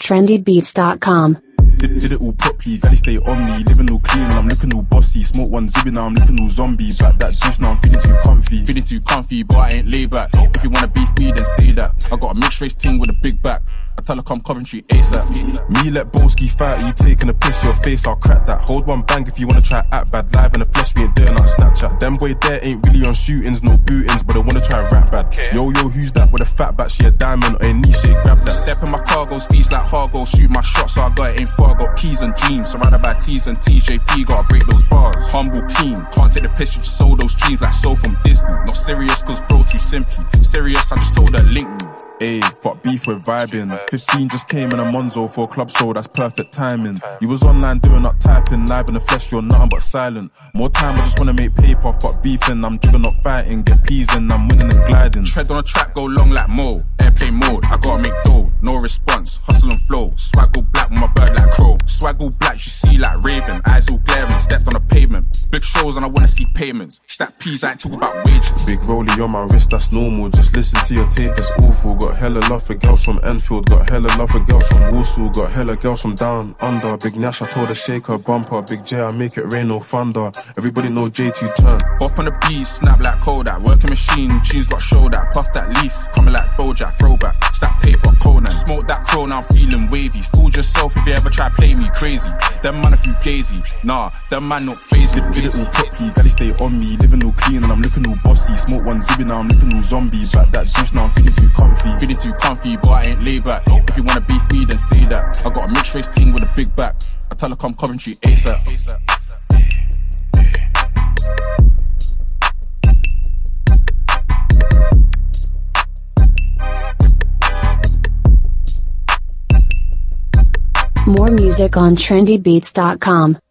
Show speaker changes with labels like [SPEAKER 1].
[SPEAKER 1] trendybeats.com.
[SPEAKER 2] Did it all properly, gotta stay on me. Living all clean and I'm looking all bossy. Smoke one Zuby, now I'm looking all zombie. Back that juice, now I'm feeling too comfy.
[SPEAKER 3] Feeling too comfy, but I ain't laid back. If you wanna beef me, then say that. I got a mixed race ting with a big back. I tell her come Coventry ASAP.
[SPEAKER 2] Me let Bolski fight, you taking a piss to your face, I'll crack that. Hold one bang if you wanna try act bad. Live in the flesh, we ain't doing our Snapchat. Them boy there ain't really on shootings, no bootings, but they wanna try rap bad. Yo, who's that with a fat back? She a diamond or a niche, grab that.
[SPEAKER 3] Step in my cargo, speeds like Hargo. Shoot my shot, so I got it ain't far. Got keys and jeans, surrounded by T's and TJP. Gotta break those bars. Humble, clean, can't take the piss, you just sold those dreams like Soul from Disney. Not serious, cause bro too simply. Serious, I just told her link me.
[SPEAKER 2] Ayy, fuck beef, we're vibing. 15 just came in a Monzo for a club show, that's perfect timing. You was online doing up typing, live in the flesh, you're nothing but silent. More time, I just wanna make paper, fuck beefing. I'm driven, not fighting, get pleasing, I'm winning and gliding.
[SPEAKER 3] Tread on a track, go long like Mo. Airplane mode, I gotta make dough. No response, hustle and flow. Swag all black with my bird like crow. Swag all black, you see like Raven. Eyes all glaring, stepped on the pavement. Big shows and I wanna see payments. Stack peas, I ain't talk about wages.
[SPEAKER 2] Big rollie on my wrist, that's normal. Just listen to your tape, it's awful. Got hella love for girls from Enfield. Got hella love for girls from Warsaw. Got hella girls from down under. Big Nash, I told her shake her bumper. Big J, I make it rain, no thunder. Everybody know J2 turn.
[SPEAKER 3] Up on the beat, snap like Kodak. Working machine, tunes got show that. Puff that leaf, coming like Bojack, throwback. Stack paper, Conan. Smoke that crow, now I'm feeling wavy. Fool yourself if you ever try play me crazy. Them man a few gazy. Nah, them man not phased.
[SPEAKER 2] Did it all properly, gotta stay on me. Living all clean and I'm looking all bossy. Smoke one Zuby, now I'm looking all zombie. Back that juice, now I'm feeling too comfy.
[SPEAKER 3] Feeling too comfy, but I ain't laid back. If you wanna beef me, then say that. I got a mixed race ting with a big back. I tell her come Coventry ASAP.
[SPEAKER 1] More music on trendybeats.com.